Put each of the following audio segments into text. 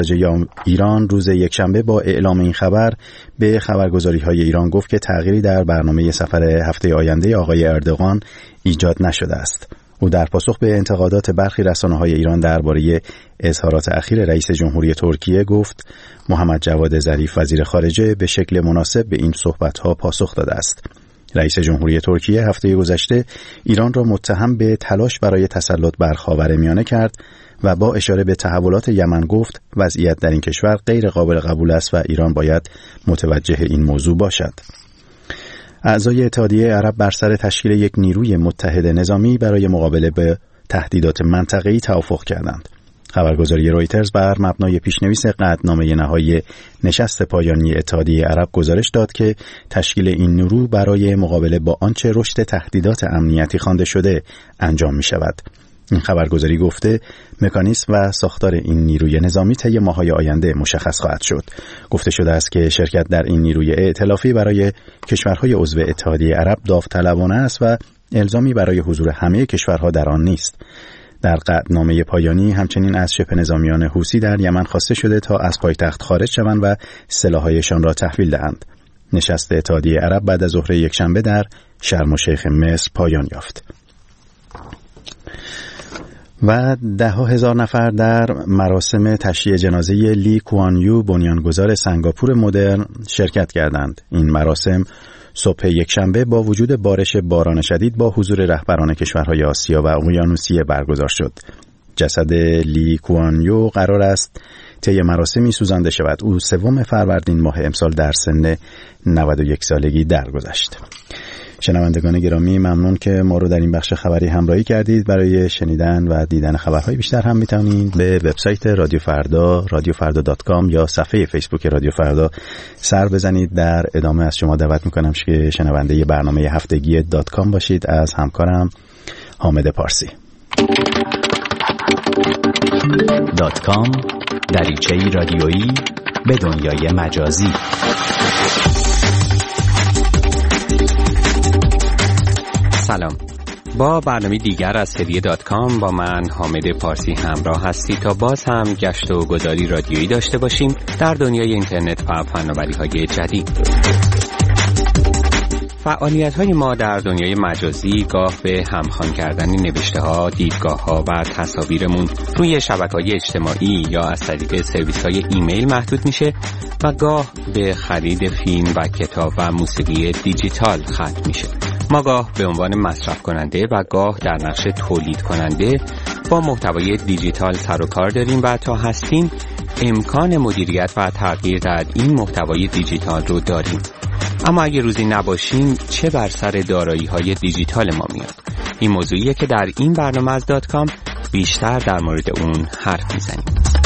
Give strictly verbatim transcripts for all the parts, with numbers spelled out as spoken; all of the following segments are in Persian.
ایران روز یکشنبه با اعلام این خبر به خبرگزاری‌های ایران گفت که تغییری در برنامه سفر هفته آینده آقای اردوغان ایجاد نشده است. او در پاسخ به انتقادات برخی رسانه‌های ایران درباره اظهارات اخیر رئیس جمهوری ترکیه گفت محمد جواد ظریف وزیر خارجه به شکل مناسب به این صحبت‌ها پاسخ داده است. رئیس جمهوری ترکیه هفته گذشته ایران را متهم به تلاش برای تسلط بر خاورمیانه کرد و با اشاره به تحولات یمن گفت وضعیت در این کشور غیر قابل قبول است و ایران باید متوجه این موضوع باشد. اعضای اتحادیه عرب بر سر تشکیل یک نیروی متحد نظامی برای مقابله به تهدیدات منطقه‌ای توافق کردند. خبرگزاری رویترز بر مبنای پیشنویس قطعنامه نهایی نشست پایانی اتحادیه عرب گزارش داد که تشکیل این نیرو برای مقابله با آنچه رشد تهدیدات امنیتی خوانده شده انجام می شود. این خبرگزاری گفته مکانیزم و ساختار این نیروی نظامی طی ماه‌های آینده مشخص خواهد شد. گفته شده است که شرکت در این نیروی ائتلافی برای کشورهای عضو اتحادیه عرب داوطلبانه است و الزامی برای حضور همه کشورها در آن نیست. در قطعنامه پایانی همچنین از شبه نظامیان حوثی در یمن خواسته شده تا از پایتخت خارج شوند و سلاح‌هایشان را تحویل دهند. نشست اتحادیه عرب بعد از ظهر یکشنبه در شرم الشیخ مصر پایان یافت. و ده ها هزار نفر در مراسم تشییع جنازه لی کوان یو بنیانگذار سنگاپور مدرن شرکت کردند. این مراسم صبح یکشنبه با وجود بارش باران شدید با حضور رهبران کشورهای آسیا و اقیانوسیه برگزار شد. جسد لی کوان یو قرار است طی مراسمی سوزانده شود. او سوم فروردین ماه امسال در سن نود و یک سالگی درگذشت. شنوندگان گرامی، ممنون که ما رو در این بخش خبری همراهی کردید. برای شنیدن و دیدن خبرهای بیشتر هم میتونید به وبسایت رادیو فردا رادیو فردا دات کام یا صفحه فیسبوک رادیو فردا سر بزنید. در ادامه از شما دعوت میکنم که شنونده برنامه هفتگی دات کام باشید از همکارم حامد پارسی. دات کام دریچه‌ای رادیویی به دنیای مجازی. سلام، با برنامه دیگر از هدیه دات کام با من حامد پارسی همراه هستی تا باز هم گشت و گذاری رادیویی داشته باشیم در دنیای اینترنت و فناوری‌های جدید. فعالیت‌های ما در دنیای مجازی گاه به همخوان کردن نوشته‌ها، دیدگاه‌ها و تصاویرمون روی شبکه‌های اجتماعی یا از طریق سرویس‌های ایمیل محدود میشه و گاه به خرید فیلم و کتاب و موسیقی دیجیتال ختم میشه. ما گاه به عنوان مصرف کننده و گاه در نقش تولید کننده با محتوای دیجیتال سر و کار داریم و تا هستیم امکان مدیریت و تغییر در این محتوای دیجیتال رو داریم. اما اگه روزی نباشیم چه بر سر دارایی‌های دیجیتال ما میاد؟ این موضوعیه که در این برنامه از دات کام بیشتر در مورد اون حرف میزنیم.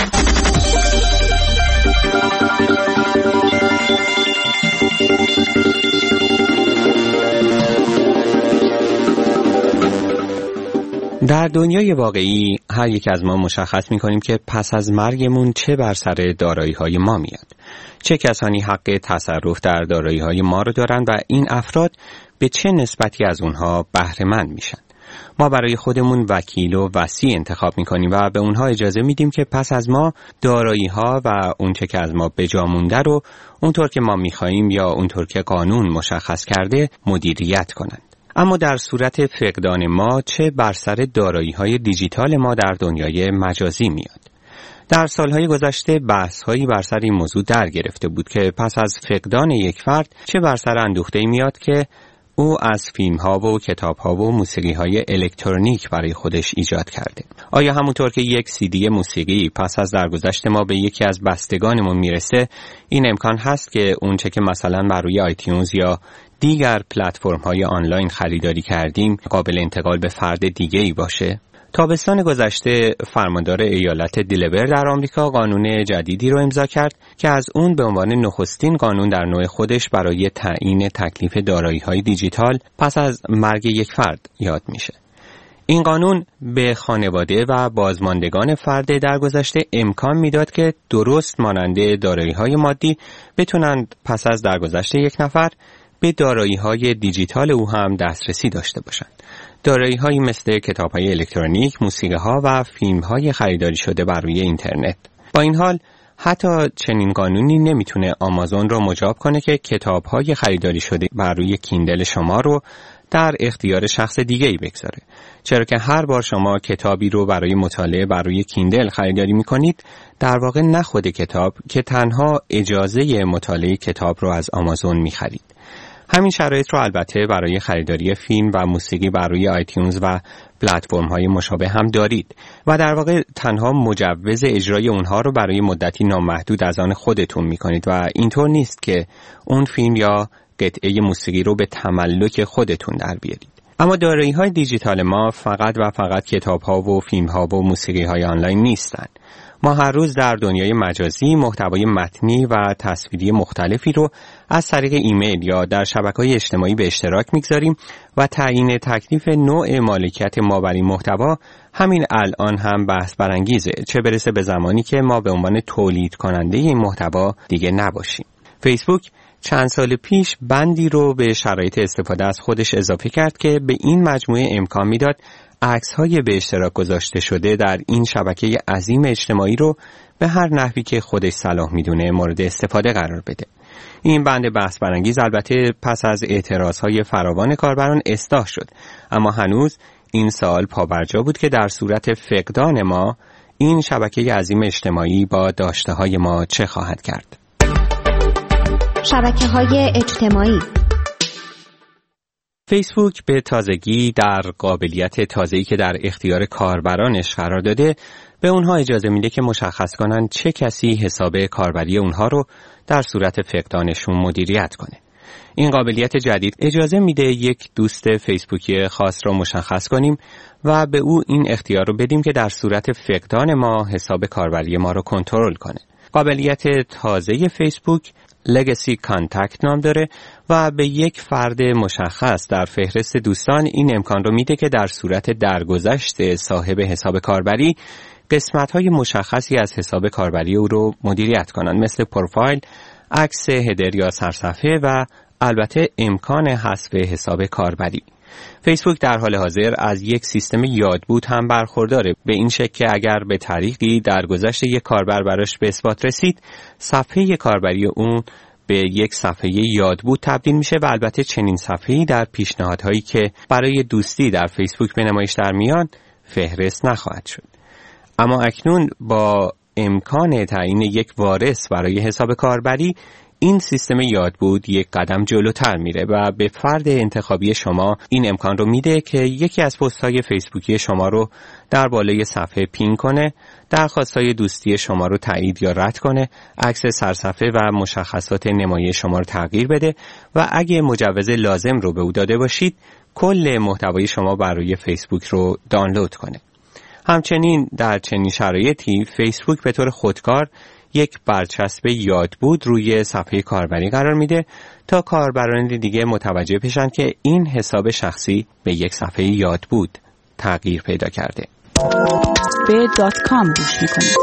در دنیای واقعی هر یک از ما مشخص می‌کنیم که پس از مرگمون چه بر سر دارایی‌های ما میاد. چه کسانی حق تصرف در دارایی‌های ما رو دارن و این افراد به چه نسبتی از اونها بهره مند میشن. ما برای خودمون وکیل و وصی انتخاب می‌کنیم و به اونها اجازه میدیم که پس از ما دارایی‌ها و اون چه که از ما به جا مونده رو اونطور که ما می‌خوایم یا اونطور که قانون مشخص کرده مدیریت کنند. اما در صورت فقدان ما چه بر سر دارایی‌های دیجیتال ما در دنیای مجازی میاد؟ در سالهای گذشته بحث‌هایی بر سر این موضوع در گرفته بود که پس از فقدان یک فرد چه بر سر اندوخته‌ای میاد که او از فیلم‌ها و کتاب‌ها و موسیقی‌های الکترونیک برای خودش ایجاد کرده. آیا همونطور که یک سی دی موسیقی پس از درگذشت ما به یکی از بستگانمون میرسه، این امکان هست که اون چه که مثلا بر روی آیتیونز یا دیگر پلتفرم‌های آنلاین خریداری کردیم قابل انتقال به فرد دیگه‌ای باشه؟ تابستان گذشته فرماندار ایالت دلور در آمریکا قانون جدیدی رو امضا کرد که از اون به عنوان نخستین قانون در نوع خودش برای تعیین تکلیف دارایی‌های دیجیتال پس از مرگ یک فرد یاد میشه. این قانون به خانواده و بازماندگان فرد درگذشته امکان میداد که درست مانند دارایی‌های مادی بتونند پس از درگذشت یک نفر به دارایی‌های دیجیتال او هم دسترسی داشته باشند. دارایی‌هایی مثل کتاب‌های الکترونیک، موسیقی‌ها و فیلم‌های خریداری شده بر روی اینترنت. با این حال حتی چنین قانونی نمیتونه آمازون رو مجاب کنه که کتاب‌های خریداری شده بر روی کیندل شما رو در اختیار شخص دیگه‌ای بگذاره، چرا که هر بار شما کتابی رو برای مطالعه بر روی کیندل خریداری می‌کنید، در واقع نه خود کتاب که تنها اجازه مطالعه کتاب رو از آمازون می‌خرید. همین شرایط رو البته برای خریداری فیلم و موسیقی بر روی آیتیونز و پلتفرم‌های مشابه هم دارید و در واقع تنها مجوز اجرای اونها رو برای مدتی نامحدود از آن خودتون می‌کنید و اینطور نیست که اون فیلم یا قطعه موسیقی رو به تملک خودتون در بیارید. اما دارایی‌های دیجیتال ما فقط و فقط کتاب‌ها و فیلم‌ها و موسیقی‌های آنلاین نیستن. ما هر روز در دنیای مجازی محتوای متنی و تصویری مختلفی رو از طریق ایمیل یا در شبکه‌های اجتماعی به اشتراک می‌گذاریم و تعیین تکلیف نوع مالکیت ما بر این محتوا همین الان هم بحث برانگیزه، چه برسه به زمانی که ما به عنوان تولید کننده این محتوا دیگه نباشیم. فیسبوک چند سال پیش بندی رو به شرایط استفاده از خودش اضافه کرد که به این مجموعه امکان میداد عکس‌های به اشتراک گذاشته شده در این شبکه عظیم اجتماعی رو به هر نحوی که خودش صلاح میدونه مورد استفاده قرار بده. این بند بحث برانگیز البته پس از اعتراضهای فراوان کاربران اصلاح شد، اما هنوز این سوال پابرجا بود که در صورت فقدان ما این شبکه عظیم اجتماعی با داشته‌های ما چه خواهد کرد؟ شبکه‌های اجتماعی. فیسبوک به تازگی در قابلیت تازه‌ای که در اختیار کاربرانش قرار داده به اونها اجازه میده که مشخص کنن چه کسی حساب کاربری اونها رو در صورت فقدانشون مدیریت کنه. این قابلیت جدید اجازه میده یک دوست فیسبوکی خاص رو مشخص کنیم و به او این اختیار رو بدیم که در صورت فقدان ما حساب کاربری ما رو کنترل کنه. قابلیت تازه فیسبوک لگسی کانتکت نام داره و به یک فرد مشخص در فهرست دوستان این امکان رو میده که در صورت درگذشت صاحب حساب کاربری قسمت‌های مشخصی از حساب کاربری او رو مدیریت کنند، مثل پروفایل، عکس هدر یا سرصفحه و البته امکان حذف حساب کاربری. فیسبوک در حال حاضر از یک سیستم یادبود هم برخورداره، به این شکل که اگر به طریقی درگذشت یک کاربر براش به اثبات رسید، صفحه کاربری اون به یک صفحه یادبود تبدیل میشه و البته چنین صفحه‌ای در پیشنهادهایی که برای دوستی در فیسبوک به نمایش در میان فهرست نخواهد شد. اما اکنون با امکان تعیین یک وارث برای حساب کاربری، این سیستم یادبود یک قدم جلوتر میره و به فرد انتخابی شما این امکان رو میده که یکی از پست‌های فیسبوکی شما رو در بالای صفحه پین کنه، درخواست‌های دوستی شما رو تایید یا رد کنه، عکس سرصفحه و مشخصات نمایش شما رو تغییر بده و اگه مجوز لازم رو به او داده باشید، کل محتوای شما بر روی فیسبوک رو دانلود کنه. همچنین در چنین شرایطی فیسبوک به طور خودکار یک برچسب یادبود روی صفحه کاربری قرار میده تا کاربران دیگه متوجه بشن که این حساب شخصی به یک صفحه یادبود تغییر پیدا کرده. به دات کام گوش میکنید.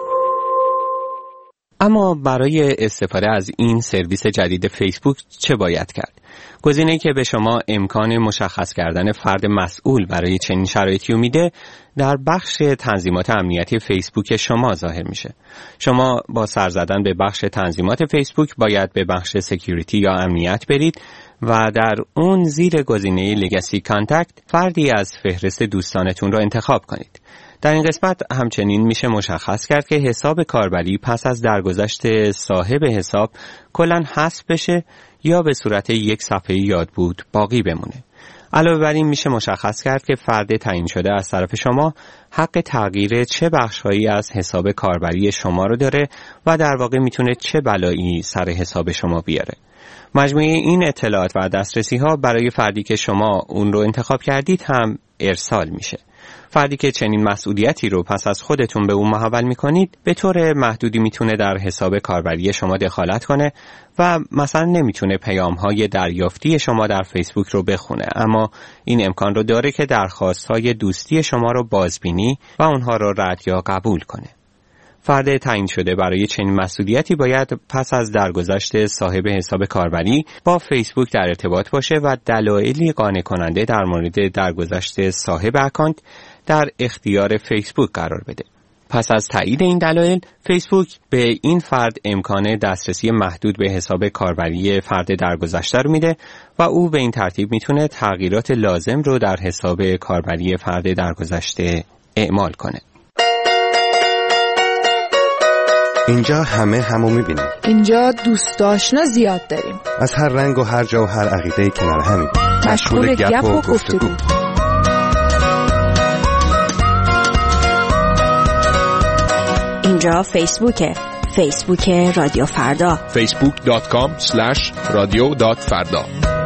اما برای استفاده از این سرویس جدید فیسبوک چه باید کرد؟ گزینه‌ای که به شما امکان مشخص کردن فرد مسئول برای چنین شرایطی رو میده در بخش تنظیمات امنیتی فیسبوک شما ظاهر میشه. شما با سر زدن به بخش تنظیمات فیسبوک باید به بخش سکیوریتی یا امنیت برید و در اون زیر گزینه لگسی کانتکت فردی از فهرست دوستانتون را انتخاب کنید. در این قسمت همچنین میشه مشخص کرد که حساب کاربری پس از درگذشت صاحب حساب کلاً حذف بشه یا به صورت یک صفحه یادبود باقی بمونه. علاوه بر این میشه مشخص کرد که فرد تعیین شده از طرف شما حق تغییر چه بخش‌هایی از حساب کاربری شما رو داره و در واقع میتونه چه بلایی سر حساب شما بیاره. مجموعه این اطلاعات و دسترسی‌ها برای فردی که شما اون رو انتخاب کردید هم ارسال میشه. فردی که چنین مسئولیتی رو پس از خودتون به اون محول میکنید به طور محدودی میتونه در حساب کاربری شما دخالت کنه و مثلا نمیتونه پیام‌های دریافتی شما در فیسبوک رو بخونه، اما این امکان رو داره که درخواست‌های دوستی شما رو بازبینی و اونها رو رد یا قبول کنه. فرد تعیین شده برای چنین مسئولیتی باید پس از درگذشت صاحب حساب کاربری با فیسبوک در ارتباط باشه و دلایلی قانع کننده در مورد درگذشت صاحب اکانت در اختیار فیسبوک قرار بده. پس از تایید این دلایل، فیسبوک به این فرد امکان دسترسی محدود به حساب کاربری فرد درگذشته رو میده و او به این ترتیب میتونه تغییرات لازم رو در حساب کاربری فرد درگذشته اعمال کنه. اینجا همه همو میبینیم. اینجا دوست آشنا زیاد داریم. از هر رنگ و هر جا و هر عقیده‌ای کنار همیم. مشغول گپ و گفتگو. اینجا فیسبوکه. فیسبوک رادیو فردا. فیسبوک دات کام اسلش رادیو دات فردا.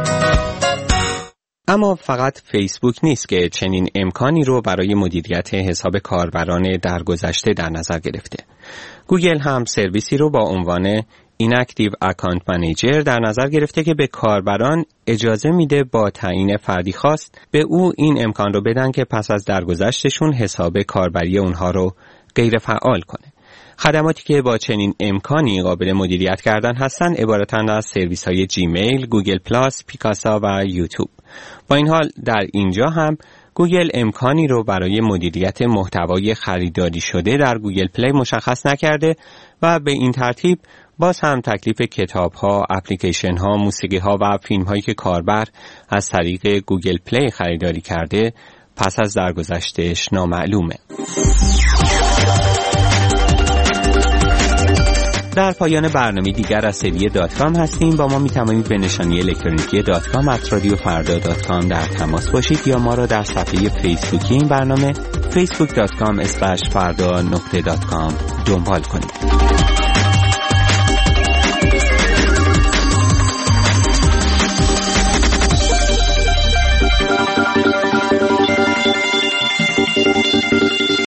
اما فقط فیسبوک نیست که چنین امکانی رو برای مدیریت حساب کاربران درگذشته در نظر گرفته. گوگل هم سرویسی رو با عنوان Inactive Account Manager در نظر گرفته که به کاربران اجازه میده با تعیین فردی خاص به او این امکان رو بدن که پس از درگذشتشون حساب کاربری اونها رو غیر فعال کنه. خدماتی که با چنین امکانی قابل مدیریت کردن هستن عبارتند از سرویس های جیمیل، گوگل پلاس، پیکاسا و یوتیوب. با این حال در اینجا هم گوگل امکانی رو برای مدیریت محتوای خریداری شده در گوگل پلی مشخص نکرده و به این ترتیب باز هم تکلیف کتاب‌ها، اپلیکیشن‌ها، موسیقی‌ها و فیلم‌هایی که کاربر از طریق گوگل پلی خریداری کرده پس از درگذشتش نامعلومه. در پایان برنامه دیگر از سری دات کام هستیم. با ما می توانید به نشانی الکترونیکی دات کام ات رادیو فردا دات کام در تماس باشید یا ما را در صفحه فیسبوکی این برنامه فیسبوک دات کام اسلش فردا نقطه دات کام دنبال کنید.